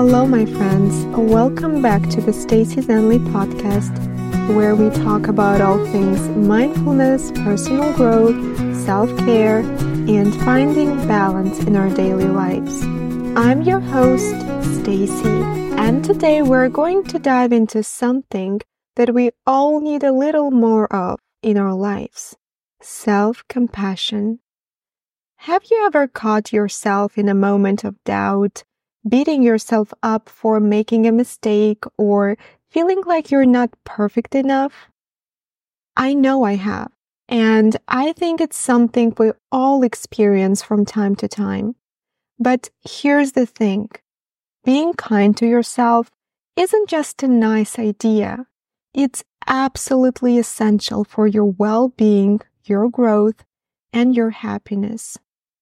Hello, my friends. Welcome back to the Stacy Zenley podcast, where we talk about all things mindfulness, personal growth, self-care, and finding balance in our daily lives. I'm your host, Stacy, and today we're going to dive into something that we all need a little more of in our lives: self-compassion. Have you ever caught yourself in a moment of doubt, beating yourself up for making a mistake or feeling like you're not perfect enough? I know I have, and I think it's something we all experience from time to time. But here's the thing: being kind to yourself isn't just a nice idea. It's absolutely essential for your well-being, your growth, and your happiness.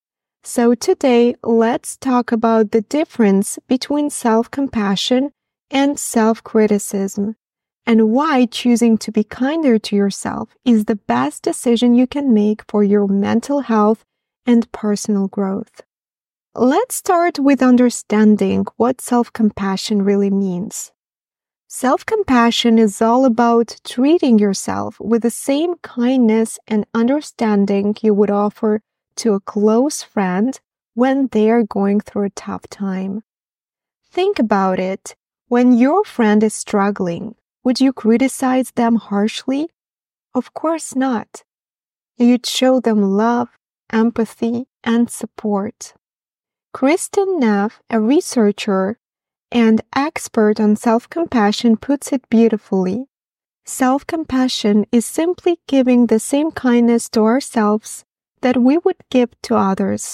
So today, let's talk about the difference between self-compassion and self-criticism, and why choosing to be kinder to yourself is the best decision you can make for your mental health and personal growth. Let's start with understanding what self-compassion really means. Self-compassion is all about treating yourself with the same kindness and understanding you would offer to a close friend when they are going through a tough time. Think about it. When your friend is struggling, would you criticize them harshly? Of course not. You'd show them love, empathy, and support. Kristin Neff, a researcher and expert on self-compassion, puts it beautifully. Self-compassion is simply giving the same kindness to ourselves that we would give to others.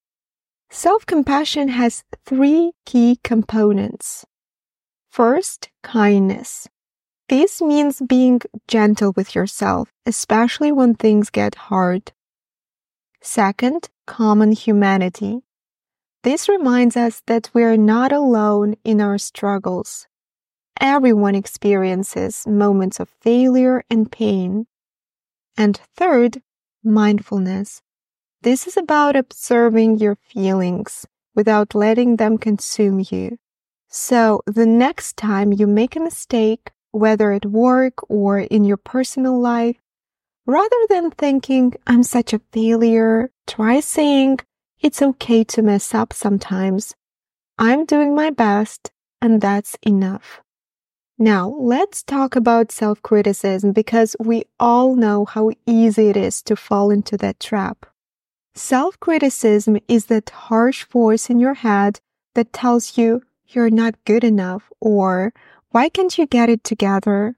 Self-compassion has three key components. First, kindness. This means being gentle with yourself, especially when things get hard. Second, common humanity. This reminds us that we are not alone in our struggles. Everyone experiences moments of failure and pain. And third, mindfulness. This is about observing your feelings without letting them consume you. So the next time you make a mistake, whether at work or in your personal life, rather than thinking, "I'm such a failure," try saying, "It's okay to mess up sometimes. I'm doing my best, and that's enough." Now, let's talk about self-criticism, because we all know how easy it is to fall into that trap. Self-criticism is that harsh voice in your head that tells you you're not good enough or "why can't you get it together?"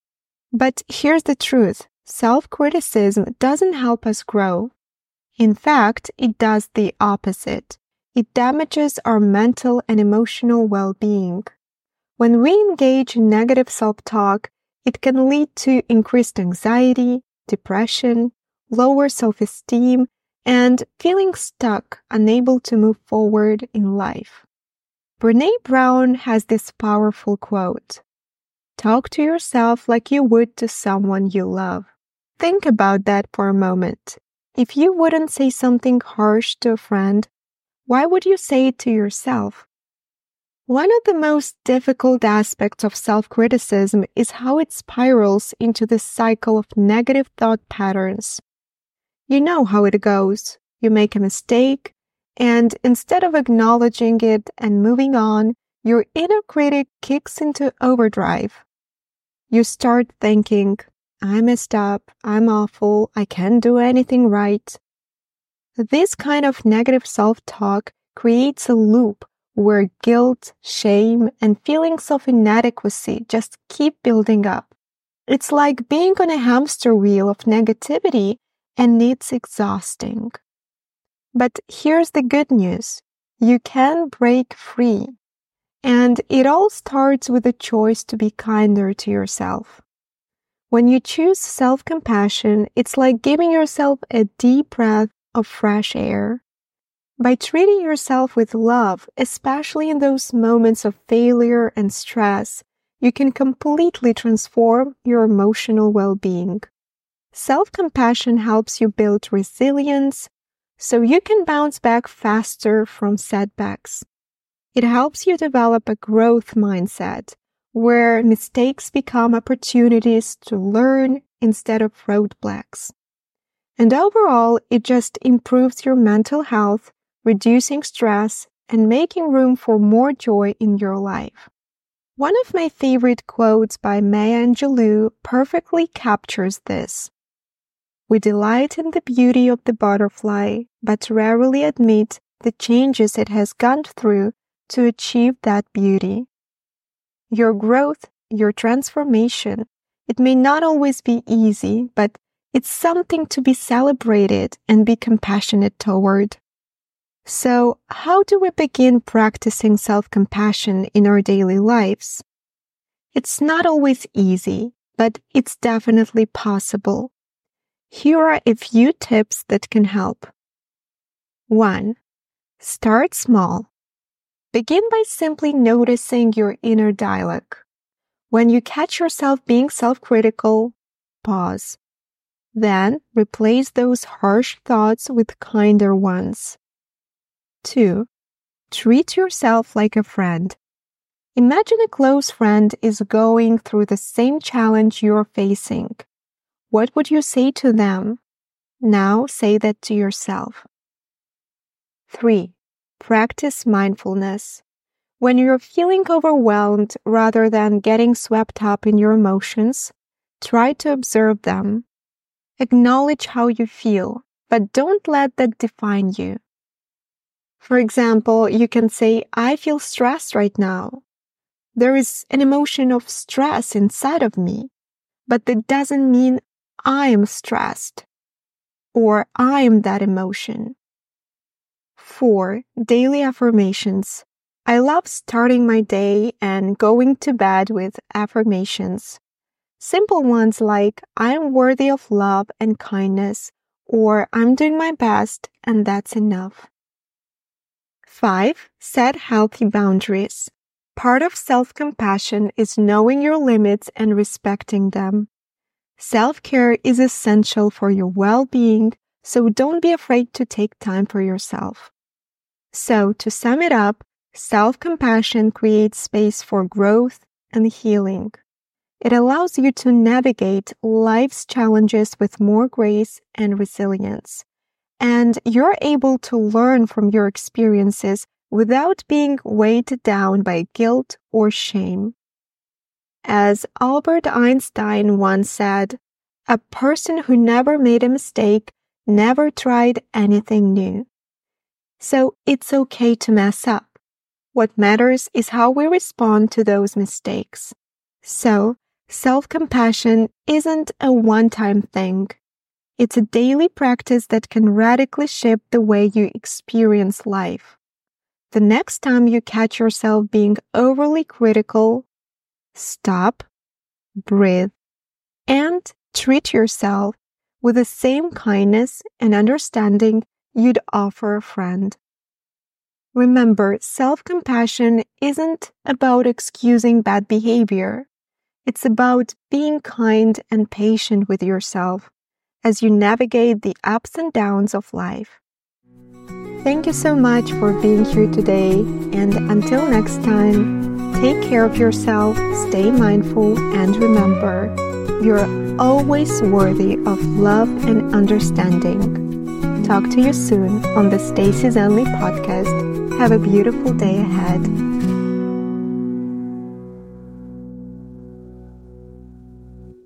But here's the truth: self-criticism doesn't help us grow. In fact, it does the opposite. It damages our mental and emotional well-being. When we engage in negative self-talk, it can lead to increased anxiety, depression, lower self-esteem, and feeling stuck, unable to move forward in life. Brené Brown has this powerful quote: "Talk to yourself like you would to someone you love." Think about that for a moment. If you wouldn't say something harsh to a friend, why would you say it to yourself? One of the most difficult aspects of self-criticism is how it spirals into this cycle of negative thought patterns. You know how it goes. You make a mistake, and instead of acknowledging it and moving on, your inner critic kicks into overdrive. You start thinking, "I messed up, I'm awful, I can't do anything right." This kind of negative self-talk creates a loop where guilt, shame, and feelings of inadequacy just keep building up. It's like being on a hamster wheel of negativity, and it's exhausting. But here's the good news: you can break free. And it all starts with a choice to be kinder to yourself. When you choose self-compassion, it's like giving yourself a deep breath of fresh air. By treating yourself with love, especially in those moments of failure and stress, you can completely transform your emotional well-being. Self-compassion helps you build resilience so you can bounce back faster from setbacks. It helps you develop a growth mindset where mistakes become opportunities to learn instead of roadblocks. And overall, it just improves your mental health, reducing stress, and making room for more joy in your life. One of my favorite quotes by Maya Angelou perfectly captures this. We delight in the beauty of the butterfly, but rarely admit the changes it has gone through to achieve that beauty. Your growth, your transformation, it may not always be easy, but it's something to be celebrated and be compassionate toward. So, how do we begin practicing self-compassion in our daily lives? It's not always easy, but it's definitely possible. Here are a few tips that can help. 1. Start small. Begin by simply noticing your inner dialogue. When you catch yourself being self-critical, pause. Then, replace those harsh thoughts with kinder ones. 2. Treat yourself like a friend. Imagine a close friend is going through the same challenge you're facing. What would you say to them? Now say that to yourself. 3. Practice mindfulness. When you're feeling overwhelmed rather than getting swept up in your emotions, try to observe them. Acknowledge how you feel, but don't let that define you. For example, you can say, I feel stressed right now. There is an emotion of stress inside of me, but that doesn't mean I am stressed or I am that emotion. 4. Daily affirmations. I love starting my day and going to bed with affirmations. Simple ones like, I am worthy of love and kindness, or I'm doing my best and that's enough. 5. Set healthy boundaries. Part of self-compassion is knowing your limits and respecting them. Self-care is essential for your well-being, so don't be afraid to take time for yourself. So, to sum it up, self-compassion creates space for growth and healing. It allows you to navigate life's challenges with more grace and resilience. And you're able to learn from your experiences without being weighed down by guilt or shame. As Albert Einstein once said, a person who never made a mistake never tried anything new. So it's okay to mess up. What matters is how we respond to those mistakes. So, self-compassion isn't a one-time thing. It's a daily practice that can radically shape the way you experience life. The next time you catch yourself being overly critical, stop, breathe, and treat yourself with the same kindness and understanding you'd offer a friend. Remember, self-compassion isn't about excusing bad behavior. It's about being kind and patient with yourself as you navigate the ups and downs of life. Thank you so much for being here today, and until next time, take care of yourself, stay mindful, and remember, you're always worthy of love and understanding. Talk to you soon on the Stacy Zenley podcast. Have a beautiful day ahead.